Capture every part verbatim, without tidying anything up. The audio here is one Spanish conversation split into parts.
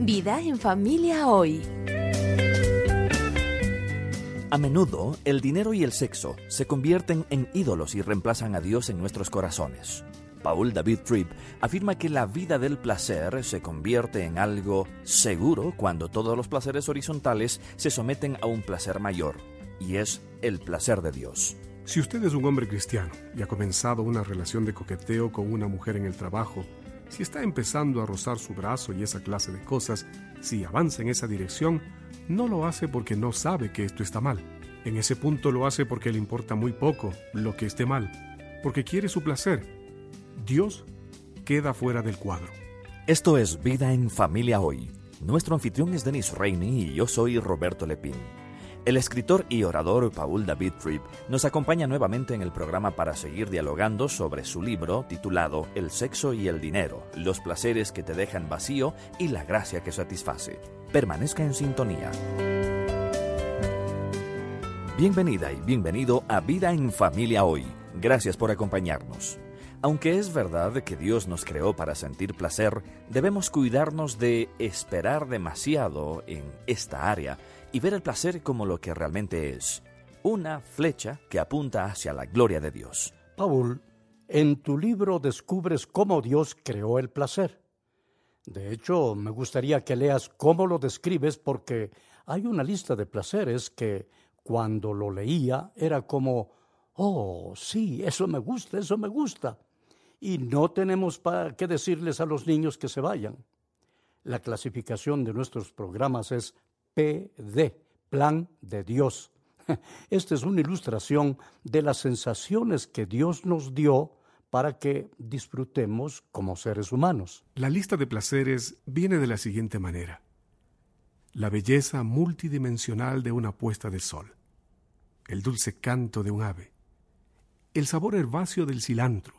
Vida en familia hoy. A menudo, el dinero y el sexo se convierten en ídolos y reemplazan a Dios en nuestros corazones. Paul David Tripp afirma que la vida del placer se convierte en algo seguro cuando todos los placeres horizontales se someten a un placer mayor, y es el placer de Dios. Si usted es un hombre cristiano y ha comenzado una relación de coqueteo con una mujer en el trabajo, si está empezando a rozar su brazo y esa clase de cosas, si avanza en esa dirección, no lo hace porque no sabe que esto está mal. En ese punto lo hace porque le importa muy poco lo que esté mal, porque quiere su placer. Dios queda fuera del cuadro. Esto es Vida en Familia Hoy. Nuestro anfitrión es Denis Rainey y yo soy Roberto Lepín. El escritor y orador Paul David Tripp nos acompaña nuevamente en el programa para seguir dialogando sobre su libro titulado El sexo y el dinero, los placeres que te dejan vacío y la gracia que satisface. Permanezca en sintonía. Bienvenida y bienvenido a Vida en Familia Hoy. Gracias por acompañarnos. Aunque es verdad que Dios nos creó para sentir placer, debemos cuidarnos de esperar demasiado en esta área y ver el placer como lo que realmente es, una flecha que apunta hacia la gloria de Dios. Paul, en tu libro descubres cómo Dios creó el placer. De hecho, me gustaría que leas cómo lo describes porque hay una lista de placeres que, cuando lo leía, era como, oh, sí, eso me gusta, eso me gusta. Y no tenemos para qué decirles a los niños que se vayan. La clasificación de nuestros programas es P D, Plan de Dios. Esta es una ilustración de las sensaciones que Dios nos dio para que disfrutemos como seres humanos. La lista de placeres viene de la siguiente manera: la belleza multidimensional de una puesta de sol, el dulce canto de un ave, el sabor herbáceo del cilantro,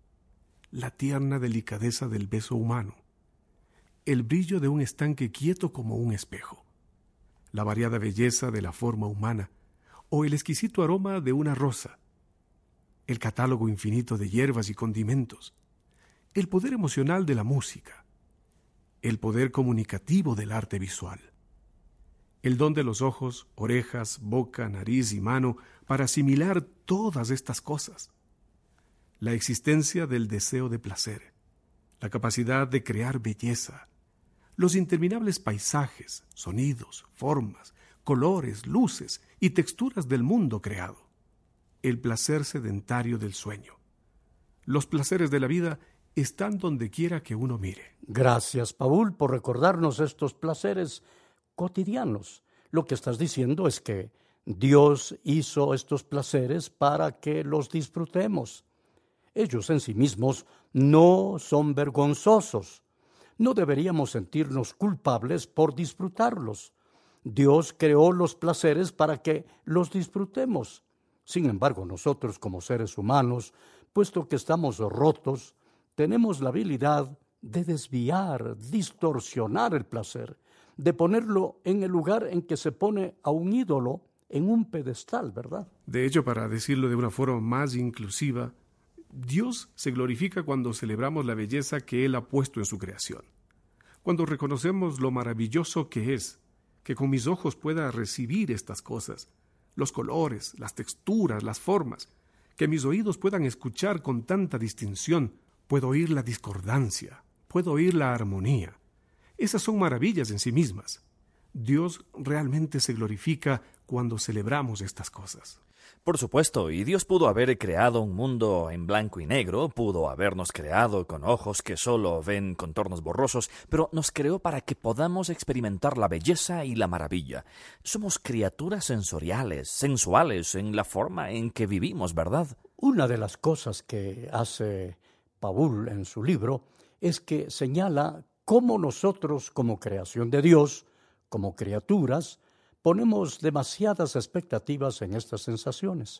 la tierna delicadeza del beso humano, el brillo de un estanque quieto como un espejo, la variada belleza de la forma humana o el exquisito aroma de una rosa, el catálogo infinito de hierbas y condimentos, el poder emocional de la música, el poder comunicativo del arte visual, el don de los ojos, orejas, boca, nariz y mano para asimilar todas estas cosas, la existencia del deseo de placer, la capacidad de crear belleza, los interminables paisajes, sonidos, formas, colores, luces y texturas del mundo creado, el placer sedentario del sueño. Los placeres de la vida están donde quiera que uno mire. Gracias, Paul, por recordarnos estos placeres cotidianos. Lo que estás diciendo es que Dios hizo estos placeres para que los disfrutemos. Ellos en sí mismos no son vergonzosos. No deberíamos sentirnos culpables por disfrutarlos. Dios creó los placeres para que los disfrutemos. Sin embargo, nosotros como seres humanos, puesto que estamos rotos, tenemos la habilidad de desviar, distorsionar el placer, de ponerlo en el lugar en que se pone a un ídolo en un pedestal, ¿verdad? De hecho, para decirlo de una forma más inclusiva, Dios se glorifica cuando celebramos la belleza que Él ha puesto en su creación. Cuando reconocemos lo maravilloso que es, que con mis ojos pueda recibir estas cosas, los colores, las texturas, las formas, que mis oídos puedan escuchar con tanta distinción, puedo oír la discordancia, puedo oír la armonía. Esas son maravillas en sí mismas. Dios realmente se glorifica cuando celebramos estas cosas. Por supuesto, y Dios pudo haber creado un mundo en blanco y negro, pudo habernos creado con ojos que solo ven contornos borrosos, pero nos creó para que podamos experimentar la belleza y la maravilla. Somos criaturas sensoriales, sensuales en la forma en que vivimos, ¿verdad? Una de las cosas que hace Paul en su libro es que señala cómo nosotros, como creación de Dios, como criaturas, ponemos demasiadas expectativas en estas sensaciones.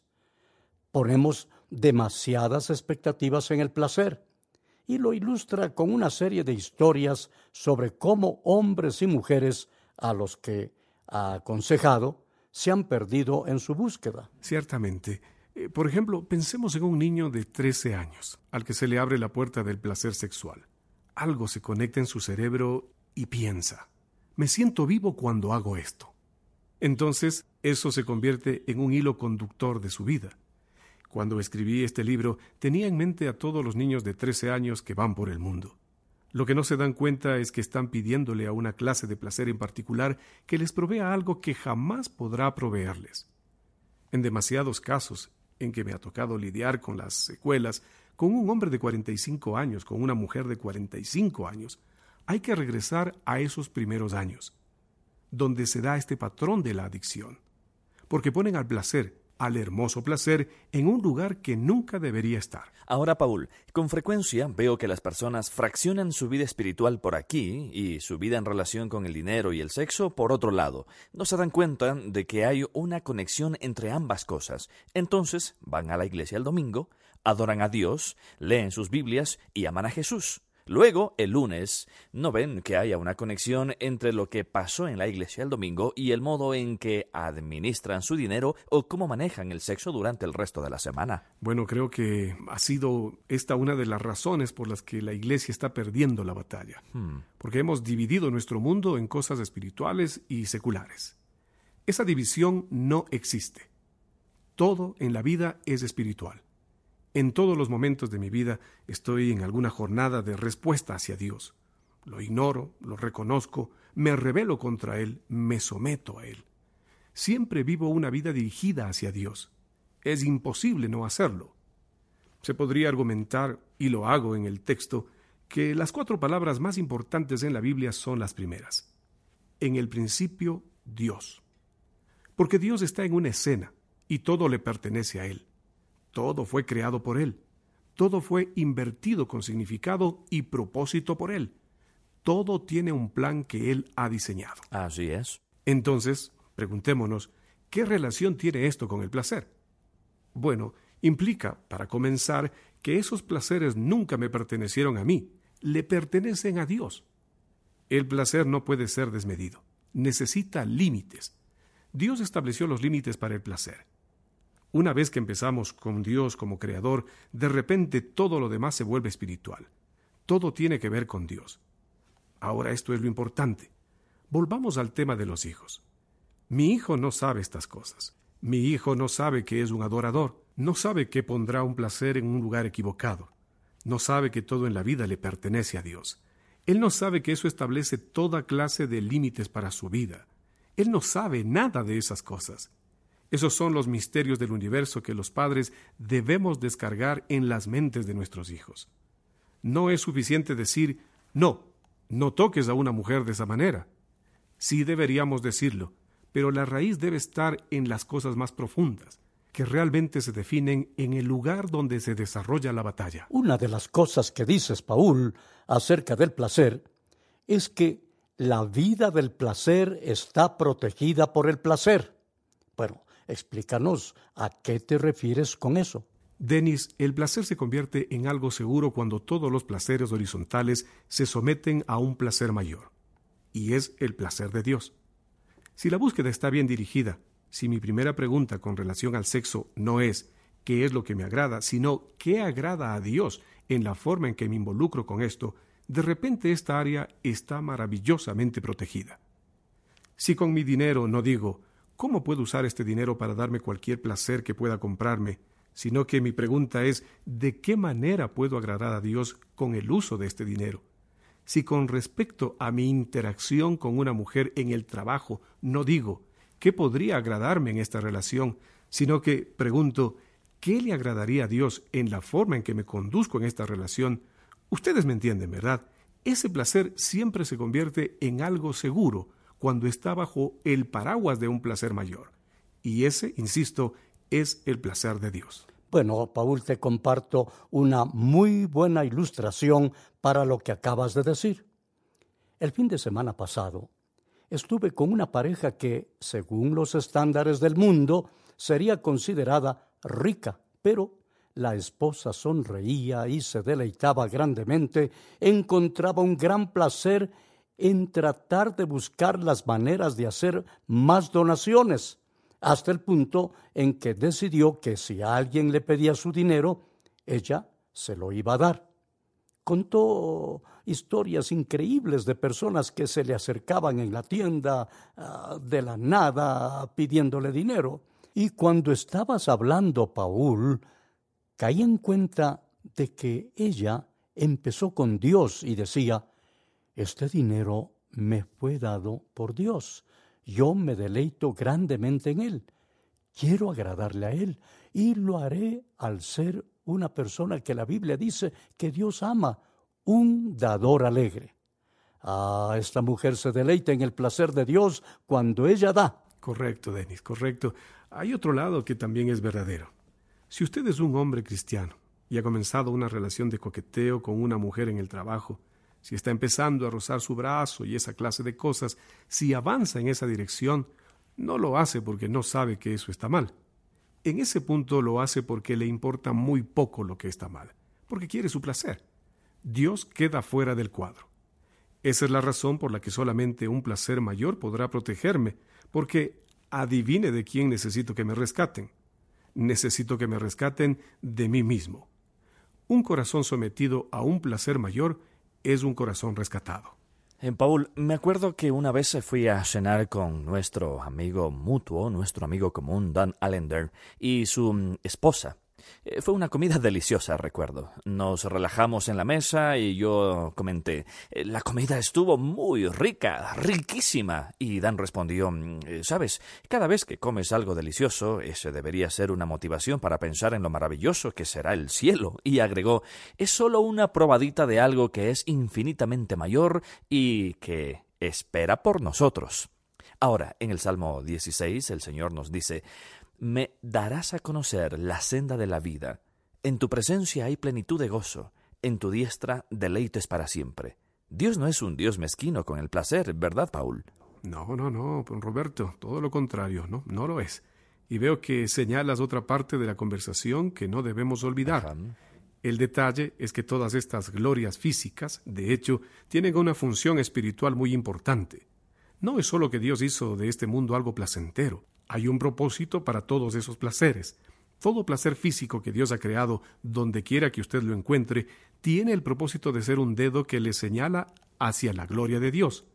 Ponemos demasiadas expectativas en el placer. Y lo ilustra con una serie de historias sobre cómo hombres y mujeres a los que ha aconsejado se han perdido en su búsqueda. Ciertamente. Eh, por ejemplo, pensemos en un niño de trece años, al que se le abre la puerta del placer sexual. Algo se conecta en su cerebro y piensa, Me siento vivo cuando hago esto. Entonces, eso se convierte en un hilo conductor de su vida. Cuando escribí este libro, tenía en mente a todos los niños de trece años que van por el mundo. Lo que no se dan cuenta es que están pidiéndole a una clase de placer en particular que les provea algo que jamás podrá proveerles. En demasiados casos en que me ha tocado lidiar con las secuelas, con un hombre de cuarenta y cinco años, con una mujer de cuarenta y cinco años, hay que regresar a esos primeros años, donde se da este patrón de la adicción, porque ponen al placer, al hermoso placer, en un lugar que nunca debería estar. Ahora, Paul, con frecuencia veo que las personas fraccionan su vida espiritual por aquí y su vida en relación con el dinero y el sexo por otro lado. No se dan cuenta de que hay una conexión entre ambas cosas. Entonces van a la iglesia el domingo, adoran a Dios, leen sus Biblias y aman a Jesús. Luego, el lunes, no ven que haya una conexión entre lo que pasó en la iglesia el domingo y el modo en que administran su dinero o cómo manejan el sexo durante el resto de la semana. Bueno, creo que ha sido esta una de las razones por las que la iglesia está perdiendo la batalla. Hmm. Porque hemos dividido nuestro mundo en cosas espirituales y seculares. Esa división no existe. Todo en la vida es espiritual. En todos los momentos de mi vida estoy en alguna jornada de respuesta hacia Dios. Lo ignoro, lo reconozco, me rebelo contra Él, me someto a Él. Siempre vivo una vida dirigida hacia Dios. Es imposible no hacerlo. Se podría argumentar, y lo hago en el texto, que las cuatro palabras más importantes en la Biblia son las primeras. En el principio, Dios. Porque Dios está en una escena, y todo le pertenece a Él. Todo fue creado por Él. Todo fue invertido con significado y propósito por Él. Todo tiene un plan que Él ha diseñado. Así es. Entonces, preguntémonos, ¿qué relación tiene esto con el placer? Bueno, implica, para comenzar, que esos placeres nunca me pertenecieron a mí, le pertenecen a Dios. El placer no puede ser desmedido. Necesita límites. Dios estableció los límites para el placer. Una vez que empezamos con Dios como creador, de repente todo lo demás se vuelve espiritual. Todo tiene que ver con Dios. Ahora esto es lo importante. Volvamos al tema de los hijos. Mi hijo no sabe estas cosas. Mi hijo no sabe que es un adorador. No sabe que pondrá un placer en un lugar equivocado. No sabe que todo en la vida le pertenece a Dios. Él no sabe que eso establece toda clase de límites para su vida. Él no sabe nada de esas cosas. Esos son los misterios del universo que los padres debemos descargar en las mentes de nuestros hijos. No es suficiente decir, no, no toques a una mujer de esa manera. Sí deberíamos decirlo, pero la raíz debe estar en las cosas más profundas, que realmente se definen en el lugar donde se desarrolla la batalla. Una de las cosas que dices, Paul, acerca del placer, es que la vida del placer está protegida por el placer. Bueno, explícanos, ¿a qué te refieres con eso? Dennis, el placer se convierte en algo seguro cuando todos los placeres horizontales se someten a un placer mayor, y es el placer de Dios. Si la búsqueda está bien dirigida, si mi primera pregunta con relación al sexo no es ¿qué es lo que me agrada?, sino ¿qué agrada a Dios en la forma en que me involucro con esto?, de repente esta área está maravillosamente protegida. Si con mi dinero no digo ¿cómo puedo usar este dinero para darme cualquier placer que pueda comprarme?, sino que mi pregunta es ¿de qué manera puedo agradar a Dios con el uso de este dinero? Si con respecto a mi interacción con una mujer en el trabajo no digo ¿qué podría agradarme en esta relación?, sino que pregunto ¿qué le agradaría a Dios en la forma en que me conduzco en esta relación? Ustedes me entienden, ¿verdad? Ese placer siempre se convierte en algo seguro cuando está bajo el paraguas de un placer mayor. Y ese, insisto, es el placer de Dios. Bueno, Paul, te comparto una muy buena ilustración para lo que acabas de decir. El fin de semana pasado, estuve con una pareja que, según los estándares del mundo, sería considerada rica, pero la esposa sonreía y se deleitaba grandemente, encontraba un gran placer en tratar de buscar las maneras de hacer más donaciones, hasta el punto en que decidió que si alguien le pedía su dinero, ella se lo iba a dar. Contó historias increíbles de personas que se le acercaban en la tienda uh, de la nada pidiéndole dinero. Y cuando estabas hablando, Paul, caí en cuenta de que ella empezó con Dios y decía, este dinero me fue dado por Dios. Yo me deleito grandemente en él. Quiero agradarle a él y lo haré al ser una persona que la Biblia dice que Dios ama, un dador alegre. Ah, esta mujer se deleita en el placer de Dios cuando ella da. Correcto, Denis, correcto. Hay otro lado que también es verdadero. Si usted es un hombre cristiano y ha comenzado una relación de coqueteo con una mujer en el trabajo, si está empezando a rozar su brazo y esa clase de cosas, si avanza en esa dirección, no lo hace porque no sabe que eso está mal. En ese punto lo hace porque le importa muy poco lo que está mal, porque quiere su placer. Dios queda fuera del cuadro. Esa es la razón por la que solamente un placer mayor podrá protegerme, porque adivine de quién necesito que me rescaten. Necesito que me rescaten de mí mismo. Un corazón sometido a un placer mayor es un corazón rescatado. Eh, Paul, me acuerdo que una vez fui a cenar con nuestro amigo mutuo, nuestro amigo común, Dan Allender, y su mm, esposa. Eh, fue una comida deliciosa, recuerdo. Nos relajamos en la mesa y yo comenté, eh, la comida estuvo muy rica, riquísima. Y Dan respondió, sabes, cada vez que comes algo delicioso, ese debería ser una motivación para pensar en lo maravilloso que será el cielo. Y agregó, es solo una probadita de algo que es infinitamente mayor y que espera por nosotros. Ahora, en el Salmo dieciséis, el Señor nos dice, me darás a conocer la senda de la vida. En tu presencia hay plenitud de gozo. En tu diestra deleites para siempre. Dios no es un Dios mezquino con el placer, ¿verdad, Paul? No, no, no, Roberto, todo lo contrario, no, no lo es. Y veo que señalas otra parte de la conversación que no debemos olvidar. Ajá. El detalle es que todas estas glorias físicas, de hecho, tienen una función espiritual muy importante. No es solo que Dios hizo de este mundo algo placentero. Hay un propósito para todos esos placeres. Todo placer físico que Dios ha creado, donde quiera que usted lo encuentre, tiene el propósito de ser un dedo que le señala hacia la gloria de Dios.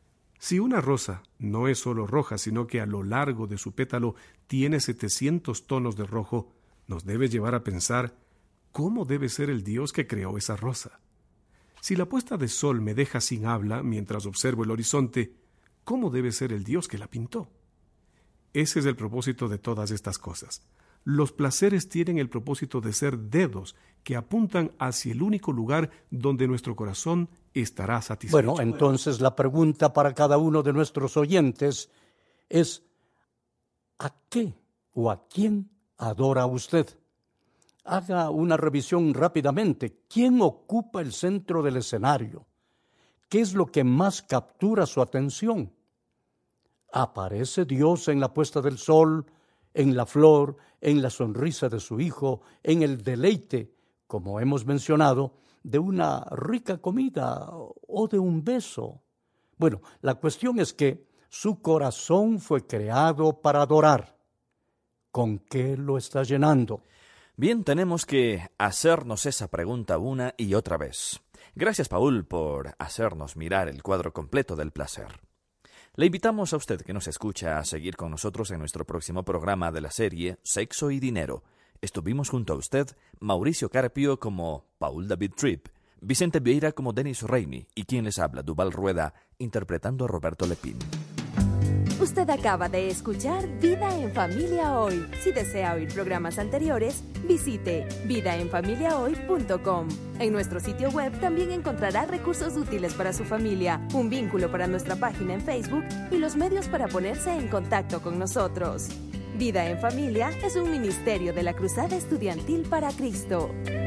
Si una rosa no es solo roja, sino que a lo largo de su pétalo tiene setecientos tonos de rojo, nos debe llevar a pensar cómo debe ser el Dios que creó esa rosa. Si la puesta de sol me deja sin habla mientras observo el horizonte, ¿cómo debe ser el Dios que la pintó? Ese es el propósito de todas estas cosas. Los placeres tienen el propósito de ser dedos que apuntan hacia el único lugar donde nuestro corazón estará satisfecho. Bueno, entonces la pregunta para cada uno de nuestros oyentes es, ¿a qué o a quién adora usted? Haga una revisión rápidamente. ¿Quién ocupa el centro del escenario? ¿Qué es lo que más captura su atención? ¿Aparece Dios en la puesta del sol, en la flor, en la sonrisa de su hijo, en el deleite, como hemos mencionado, de una rica comida o de un beso? Bueno, la cuestión es que su corazón fue creado para adorar. ¿Con qué lo está llenando? Bien, tenemos que hacernos esa pregunta una y otra vez. Gracias, Paul, por hacernos mirar el cuadro completo del placer. Le invitamos a usted que nos escucha a seguir con nosotros en nuestro próximo programa de la serie Sexo y Dinero. Estuvimos junto a usted, Mauricio Carpio como Paul David Tripp, Vicente Vieira como Denis Rainey y quien les habla, Duval Rueda, interpretando a Roberto Lepín. Usted acaba de escuchar Vida en Familia Hoy. Si desea oír programas anteriores, visite vida en familia hoy punto com. En nuestro sitio web también encontrará recursos útiles para su familia, un vínculo para nuestra página en Facebook y los medios para ponerse en contacto con nosotros. Vida en Familia es un ministerio de la Cruzada Estudiantil para Cristo.